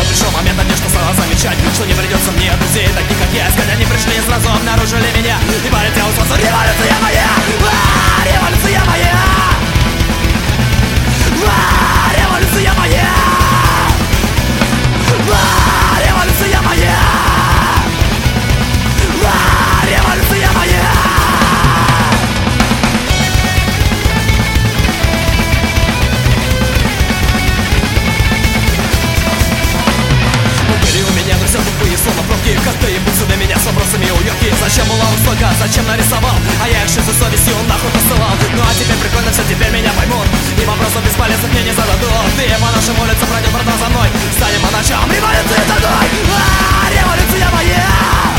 вот пришел момент, надежда стала замечать, что не придется мне друзей таких, как я. Когда они пришли и сразу обнаружили меня, и полетел сразу: революция моя! Революция моя! Революция моя! Революция моя! Революция моя! Были у меня друзья тупые, словно пробки, как-то ебутся до меня с вопросами уёбки. Зачем уловил столько, зачем нарисовал, а я их же за совестью нахуй посылал. Ну а теперь прикольно все, теперь меня поймут, и вопросов бесполезных мне не зададут. Ты по нашим улицам пройдем, братан, за мной, станем по ночам революцией дадой. Революция моя!